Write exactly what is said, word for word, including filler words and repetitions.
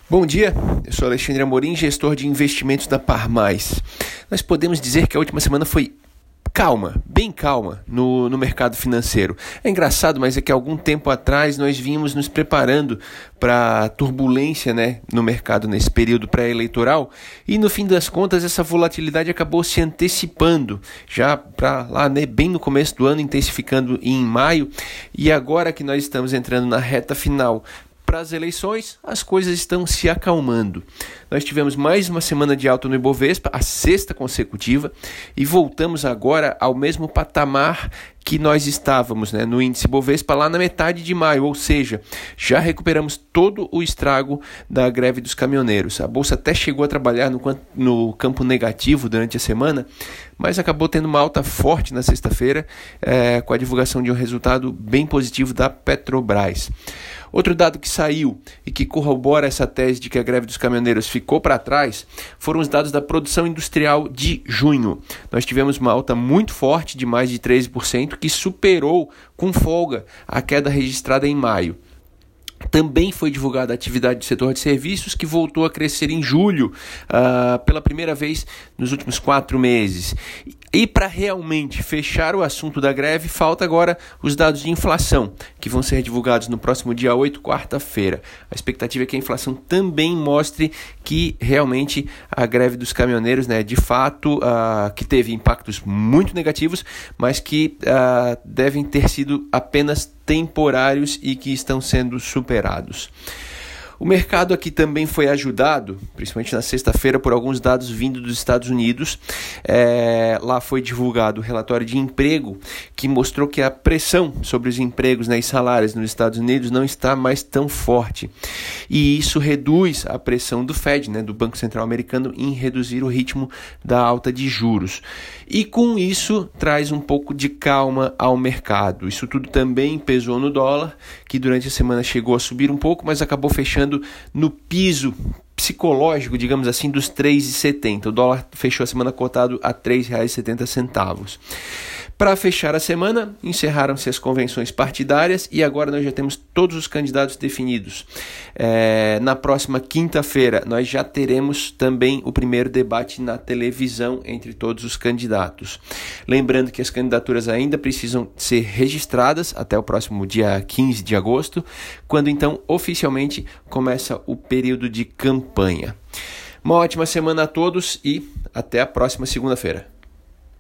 Bom dia, eu sou Alexandre Amorim, gestor de investimentos da Par Mais. Nós podemos dizer que a última semana foi calma, bem calma no, no mercado financeiro. É engraçado, mas é que há algum tempo atrás nós vínhamos nos preparando para turbulência, né, no mercado nesse período pré-eleitoral e no fim das contas essa volatilidade acabou se antecipando já para lá, né, bem no começo do ano, intensificando em maio, e agora que nós estamos entrando na reta final para as eleições, as coisas estão se acalmando. Nós tivemos mais uma semana de alta no Ibovespa, a sexta consecutiva, e voltamos agora ao mesmo patamar que nós estávamos, né, no índice Ibovespa lá na metade de maio, ou seja, já recuperamos todo o estrago da greve dos caminhoneiros. A Bolsa até chegou a trabalhar no, no campo negativo durante a semana, mas acabou tendo uma alta forte na sexta-feira, é, com a divulgação de um resultado bem positivo da Petrobras. Outro dado que saiu e que corrobora essa tese de que a greve dos caminhoneiros ficou para trás foram os dados da produção industrial de junho. Nós tivemos uma alta muito forte de mais de treze por cento, que superou com folga a queda registrada em maio. Também foi divulgada a atividade do setor de serviços, que voltou a crescer em julho, uh, pela primeira vez nos últimos quatro meses. E para realmente fechar o assunto da greve, falta agora os dados de inflação, que vão ser divulgados no próximo dia oito, quarta-feira. A expectativa é que a inflação também mostre que realmente a greve dos caminhoneiros, né, de fato, uh, que teve impactos muito negativos, mas que uh, devem ter sido apenas temporários e que estão sendo superados. O mercado aqui também foi ajudado, principalmente na sexta-feira, por alguns dados vindos dos Estados Unidos. É, lá foi divulgado o relatório de emprego, que mostrou que a pressão sobre os empregos, né, e salários nos Estados Unidos não está mais tão forte. E isso reduz a pressão do Fed, né, do Banco Central Americano, em reduzir o ritmo da alta de juros. E com isso traz um pouco de calma ao mercado. Isso tudo também pesou no dólar, que durante a semana chegou a subir um pouco, mas acabou fechando no piso psicológico, digamos assim, dos três reais e setenta centavos. O dólar fechou a semana cotado a três reais e setenta centavos. Para fechar a semana, encerraram-se as convenções partidárias e agora nós já temos todos os candidatos definidos. É, na próxima quinta-feira, nós já teremos também o primeiro debate na televisão entre todos os candidatos. Lembrando que as candidaturas ainda precisam ser registradas até o próximo dia quinze de agosto, quando então oficialmente começa o período de campanha. Uma ótima semana a todos e até a próxima segunda-feira.